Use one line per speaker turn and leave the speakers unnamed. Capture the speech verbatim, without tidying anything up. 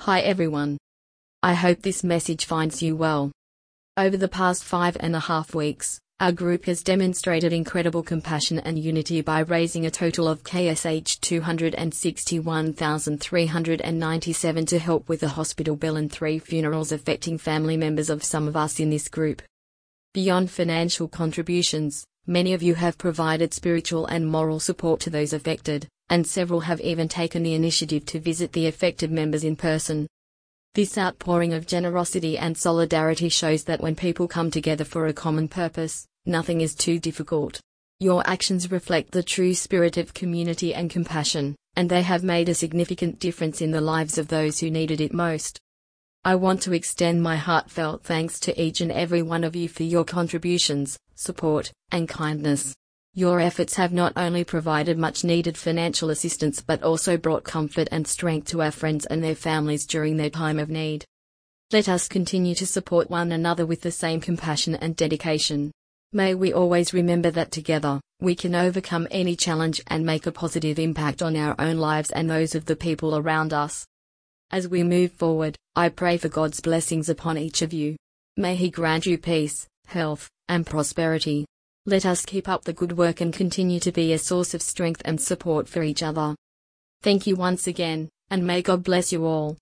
Hi everyone. I hope this message finds you well. Over the past five and a half weeks, our group has demonstrated incredible compassion and unity by raising a total of two hundred sixty-one thousand three hundred ninety-seven to help with a hospital bill and three funerals affecting family members of some of us in this group. Beyond financial contributions, many of you have provided spiritual and moral support to those affected, and several have even taken the initiative to visit the affected members in person. This outpouring of generosity and solidarity shows that when people come together for a common purpose, nothing is too difficult. Your actions reflect the true spirit of community and compassion, and they have made a significant difference in the lives of those who needed it most. I want to extend my heartfelt thanks to each and every one of you for your contributions, support, and kindness. Your efforts have not only provided much-needed financial assistance but also brought comfort and strength to our friends and their families during their time of need. Let us continue to support one another with the same compassion and dedication. May we always remember that together, we can overcome any challenge and make a positive impact on our own lives and those of the people around us. As we move forward, I pray for God's blessings upon each of you. May He grant you peace, health, and prosperity. Let us keep up the good work and continue to be a source of strength and support for each other. Thank you once again, and may God bless you all.